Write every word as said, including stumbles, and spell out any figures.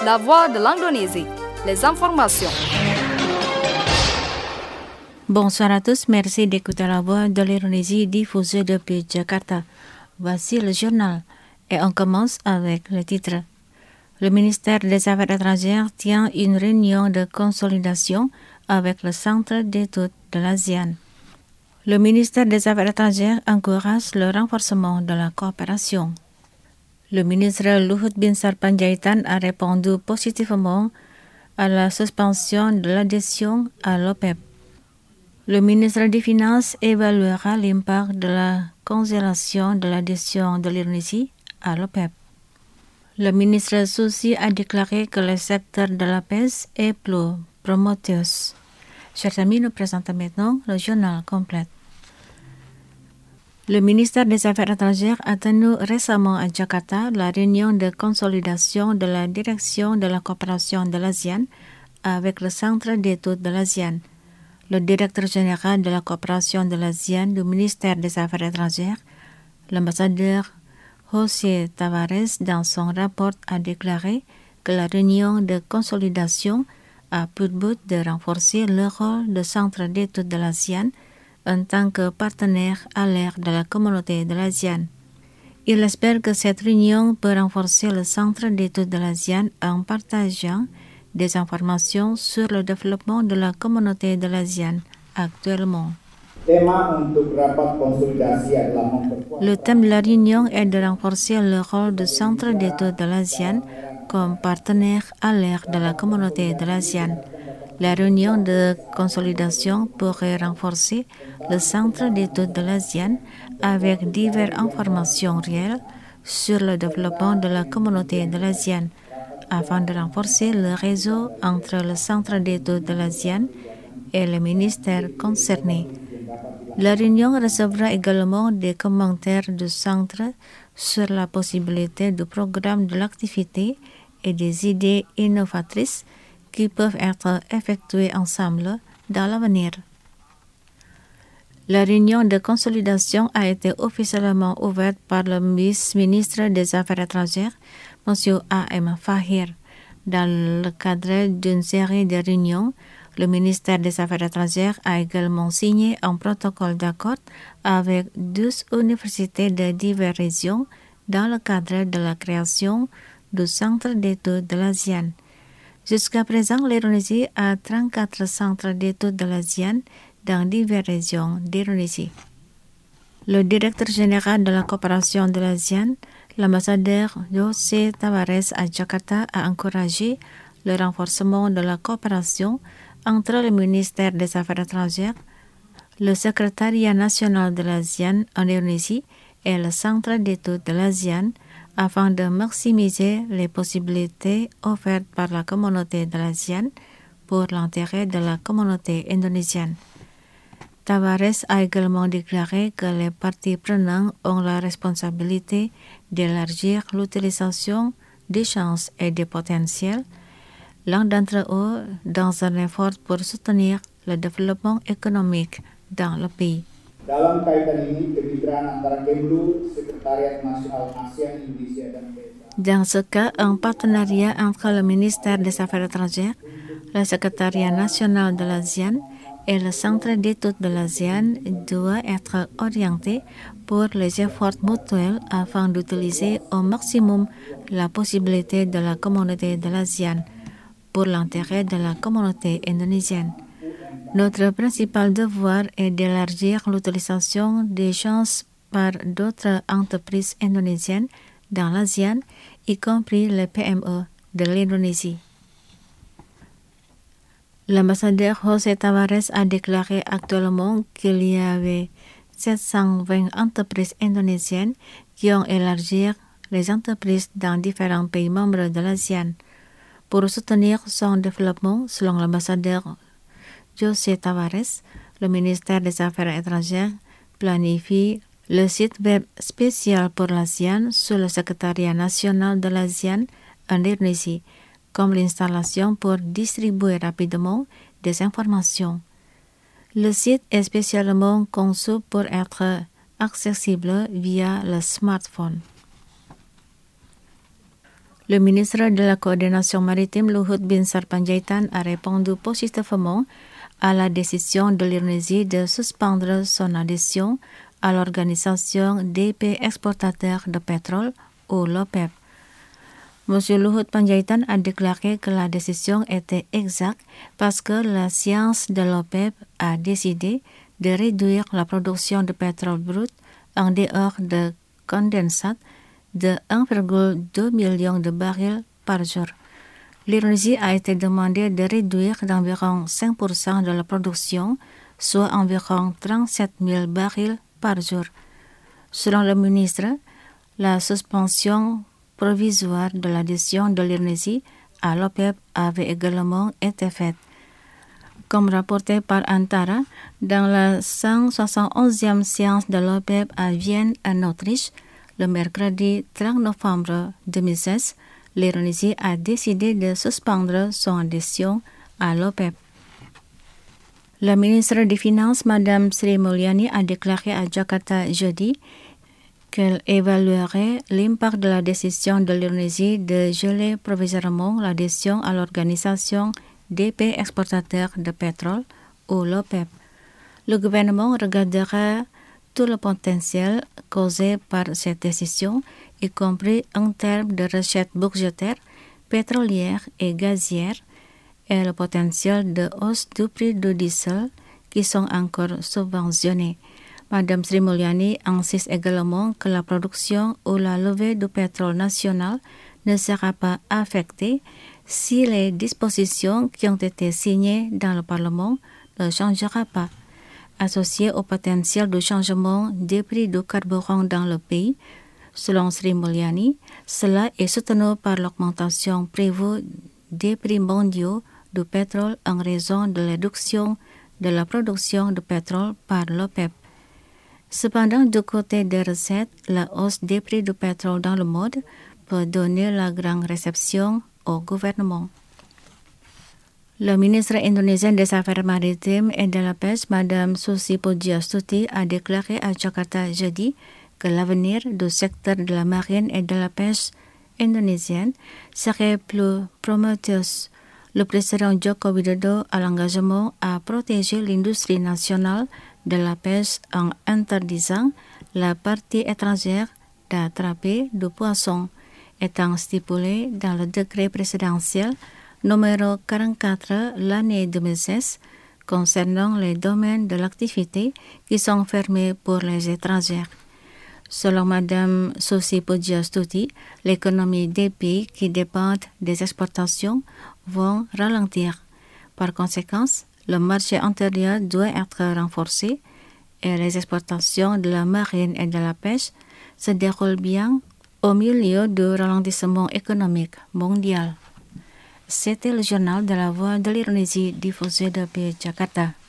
La voix de l'Indonésie, les informations. Bonsoir à tous, merci d'écouter la voix de l'Indonésie diffusée depuis Jakarta. Voici le journal et on commence avec le titre. Le ministère des Affaires étrangères tient une réunion de consolidation avec le Centre d'études de l'ASEAN. Le ministère des Affaires étrangères encourage le renforcement de la coopération. Le ministre Luhut Binsar Panjaitan a répondu positivement à la suspension de l'adhésion à l'OPEP. Le ministre des Finances évaluera l'impact de la congélation de l'adhésion de l'Indonésie à l'OPEP. Le ministre Susi a déclaré que le secteur de la pêche est plus prometteur. Chers amis, nous présentons maintenant le journal complet. Le ministère des Affaires étrangères a tenu récemment à Jakarta la réunion de consolidation de la direction de la coopération de l'ASEAN avec le Centre d'études de l'ASEAN. Le directeur général de la coopération de l'ASEAN du ministère des Affaires étrangères, l'ambassadeur José Tavares, dans son rapport, a déclaré que la réunion de consolidation a pour but de renforcer le rôle du Centre d'études de l'ASEAN en tant que partenaire à l'ère de la communauté de l'ASEAN. Il espère que cette réunion peut renforcer le Centre d'études de l'ASEAN en partageant des informations sur le développement de la communauté de l'ASEAN actuellement. Le thème de la réunion est de renforcer le rôle du Centre d'études de l'ASEAN comme partenaire à l'ère de la communauté de l'ASEAN. La réunion de consolidation pourrait renforcer le Centre d'études de l'ASEAN avec diverses informations réelles sur le développement de la communauté de l'ASEAN, afin de renforcer le réseau entre le Centre d'études de l'ASEAN et les ministères concernés. La réunion recevra également des commentaires du Centre sur la possibilité du programme de l'activité et des idées innovatrices qui peuvent être effectuées ensemble dans l'avenir. La réunion de consolidation a été officiellement ouverte par le vice-ministre des Affaires étrangères, M. A M Fahir. Dans le cadre d'une série de réunions, le ministère des Affaires étrangères a également signé un protocole d'accord avec douze universités de diverses régions dans le cadre de la création du Centre d'études de l'ASEAN. Jusqu'à présent, l'Indonésie a trente-quatre centres d'études de l'ASEAN dans diverses régions d'Indonésie. Le directeur général de la coopération de l'ASEAN, l'ambassadeur José Tavares à Jakarta, a encouragé le renforcement de la coopération entre le ministère des Affaires étrangères, le secrétariat national de l'ASEAN en Indonésie et le Centre d'études de l'ASEAN afin de maximiser les possibilités offertes par la communauté de l'ASEAN pour l'intérêt de la communauté indonésienne. Tavares a également déclaré que les parties prenantes ont la responsabilité d'élargir l'utilisation des chances et des potentiels, l'un d'entre eux dans un effort pour soutenir le développement économique dans le pays. Dalam kaitan ini, kemitraan antara Kemlu, Sekretariat Nasional ASEAN Indonesia dan P S A. Dans ce cas, un partenariat entre le ministère des Affaires étrangères, le Secrétariat national de l'ASEAN et le Centre d'études de l'ASEAN doit être orienté pour les efforts mutuels afin d'utiliser au maximum la possibilité de la communauté de l'ASEAN pour l'intérêt de la communauté indonésienne. Notre principal devoir est d'élargir l'utilisation des chances par d'autres entreprises indonésiennes dans l'ASEAN, y compris les P M E de l'Indonésie. L'ambassadeur José Tavares a déclaré actuellement qu'il y avait sept cent vingt entreprises indonésiennes qui ont élargi les entreprises dans différents pays membres de l'ASEAN. Pour soutenir son développement, selon l'ambassadeur José Tavares, le ministère des Affaires étrangères planifie le site web spécial pour l'ASEAN sur le secrétariat national de l'ASEAN en Indonésie, comme l'installation pour distribuer rapidement des informations. Le site est spécialement conçu pour être accessible via le smartphone. Le ministre de la Coordination maritime, Luhut Binsar Panjaitan, a répondu positivement à la décision de l'Indonésie de suspendre son adhésion à l'organisation des pays exportateurs de pétrole, ou l'OPEP. M. Luhut Panjaitan a déclaré que la décision était exacte parce que la science de l'OPEP a décidé de réduire la production de pétrole brut en dehors de condensate de un virgule deux million de barils par jour. L'Indonésie a été demandée de réduire d'environ cinq pour cent de la production, soit environ trente-sept mille barils par jour. Selon le ministre, la suspension provisoire de l'adhésion de l'Indonésie à l'OPEP avait également été faite. Comme rapporté par Antara, dans la cent soixante et onzième séance de l'OPEP à Vienne, en Autriche, le mercredi trente novembre deux mille seize, l'Indonésie a décidé de suspendre son adhésion à l'OPEP. La ministre des Finances, Madame Sri Mulyani, a déclaré à Jakarta jeudi qu'elle évaluerait l'impact de la décision de l'Indonésie de geler provisoirement l'adhésion à l'organisation des pays exportateurs de pétrole, ou l'OPEP. Le gouvernement regardera tout le potentiel causé par cette décision, y compris en termes de recettes budgétaires, pétrolières et gazières, et le potentiel de hausse du prix du diesel qui sont encore subventionnés. Madame Sri Mulyani insiste également que la production ou la levée du pétrole national ne sera pas affectée si les dispositions qui ont été signées dans le Parlement ne changera pas. Associé au potentiel de changement des prix du carburant dans le pays, selon Sri Mulyani, cela est soutenu par l'augmentation prévue des prix mondiaux du pétrole en raison de la réduction de la production de pétrole par l'OPEP. Cependant, du côté des recettes, la hausse des prix du pétrole dans le monde peut donner la grande réception au gouvernement. Le ministre indonésien des Affaires maritimes et de la pêche, Madame Susi Pujiastuti, a déclaré à Jakarta jeudi que l'avenir du secteur de la marine et de la pêche indonésienne serait plus prometteuse. Le président Joko Widodo a l'engagement à protéger l'industrie nationale de la pêche en interdisant la partie étrangère d'attraper du poisson, étant stipulé dans le décret présidentiel numéro quarante-quatre l'année deux mille seize concernant les domaines de l'activité qui sont fermés pour les étrangers. Selon Madame Susi Pujiastuti, l'économie des pays qui dépendent des exportations vont ralentir. Par conséquent, le marché intérieur doit être renforcé et les exportations de la marine et de la pêche se déroulent bien au milieu du ralentissement économique mondial. C'était le journal de la Voix de l'Indonésie diffusé depuis Jakarta.